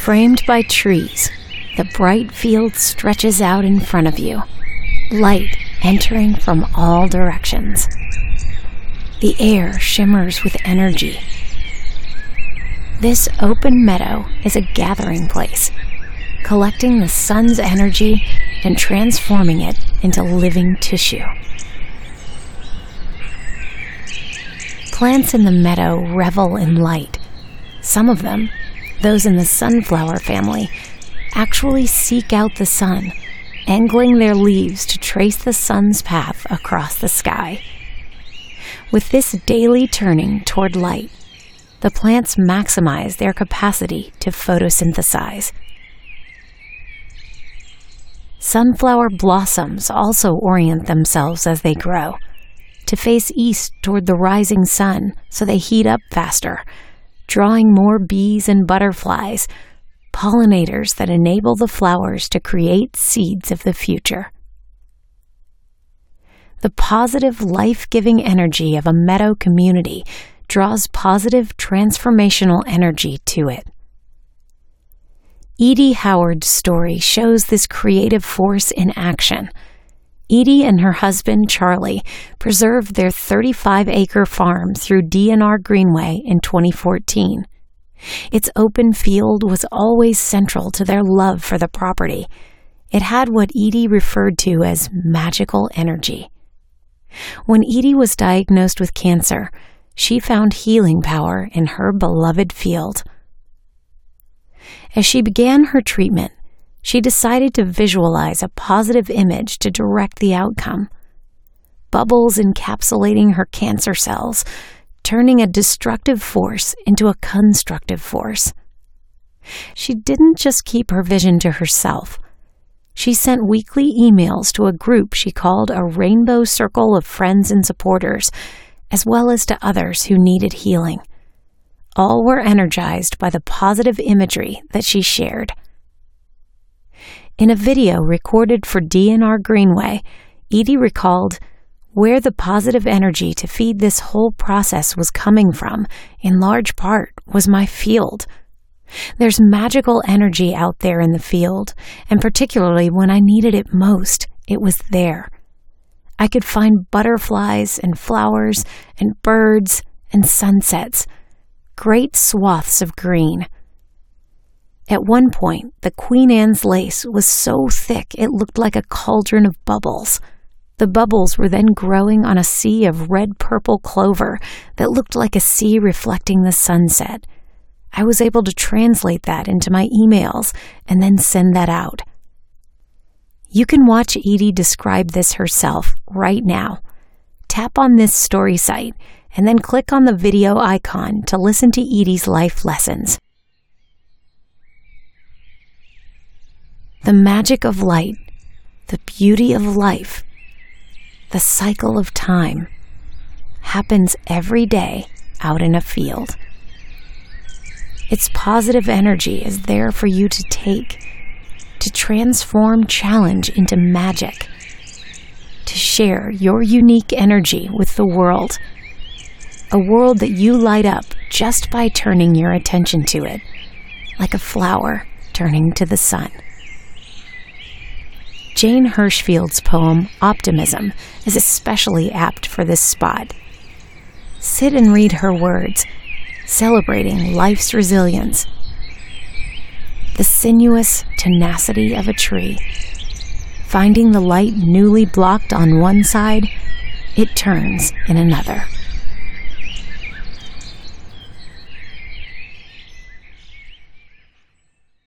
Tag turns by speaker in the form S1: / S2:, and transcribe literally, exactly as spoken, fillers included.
S1: Framed by trees, the bright field stretches out in front of you, light entering from all directions. The air shimmers with energy. This open meadow is a gathering place, collecting the sun's energy and transforming it into living tissue. Plants in the meadow revel in light. Some of them, those in the sunflower family, actually seek out the sun, angling their leaves to trace the sun's path across the sky. With this daily turning toward light, the plants maximize their capacity to photosynthesize. Sunflower blossoms also orient themselves as they grow, to face east toward the rising sun so they heat up faster, drawing more bees and butterflies, pollinators that enable the flowers to create seeds of the future. The positive, life-giving energy of a meadow community draws positive, transformational energy to it. Edie Howard's story shows this creative force in action. Edie and her husband, Charlie, preserved their thirty-five acre farm through D N R Greenway in twenty fourteen. Its open field was always central to their love for the property. It had what Edie referred to as magical energy. When Edie was diagnosed with cancer, she found healing power in her beloved field. As she began her treatment, she decided to visualize a positive image to direct the outcome. Bubbles encapsulating her cancer cells, turning a destructive force into a constructive force. She didn't just keep her vision to herself. She sent weekly emails to a group she called a rainbow circle of friends and supporters, as well as to others who needed healing. All were energized by the positive imagery that she shared. In a video recorded for D N R Greenway, Edie recalled, "Where the positive energy to feed this whole process was coming from, in large part, was my field. There's magical energy out there in the field, and particularly when I needed it most, it was there. I could find butterflies and flowers and birds and sunsets, great swaths of green. At one point, the Queen Anne's lace was so thick it looked like a cauldron of bubbles. The bubbles were then growing on a sea of red-purple clover that looked like a sea reflecting the sunset. I was able to translate that into my emails and then send that out." You can watch Edie describe this herself right now. Tap on this story site and then click on the video icon to listen to Edie's life lessons. The magic of light, the beauty of life, the cycle of time happens every day out in a field. Its positive energy is there for you to take, to transform challenge into magic, to share your unique energy with the world, a world that you light up just by turning your attention to it, like a flower turning to the sun. Jane Hirshfield's poem, Optimism, is especially apt for this spot. Sit and read her words, celebrating life's resilience. The sinuous tenacity of a tree. Finding the light newly blocked on one side, it turns in another.